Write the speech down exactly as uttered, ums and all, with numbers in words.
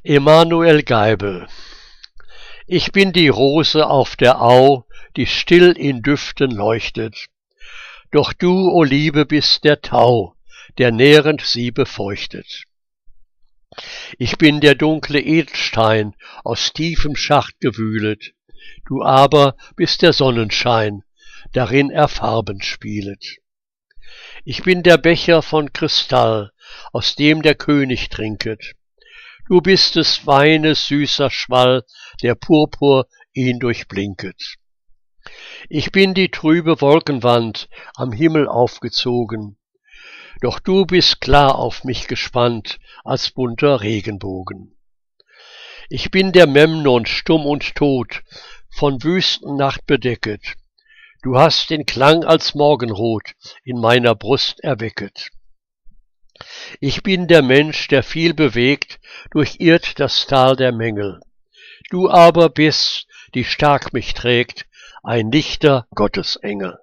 Emanuel Geibel. Ich bin die Rose auf der Au, die still in Düften leuchtet. Doch du, o Liebe, bist der Tau, der nährend sie befeuchtet. Ich bin der dunkle Edelstein, aus tiefem Schacht gewühlet. Du aber bist der Sonnenschein, darin er Farben spielet. Ich bin der Becher von Kristall, aus dem der König trinket. Du bist des Weines süßer Schwall, der Purpur ihn durchblinket. Ich bin die trübe Wolkenwand, am Himmel aufgezogen, doch du bist klar auf mich gespannt, als bunter Regenbogen. Ich bin der Memnon stumm und tot, von Wüstennacht bedecket, du hast den Klang als Morgenrot in meiner Brust erwecket. Ich bin der Mensch, der viel bewegt, durchirrt das Tal der Mängel. Du aber bist, die stark mich trägt, ein lichter Gottesengel.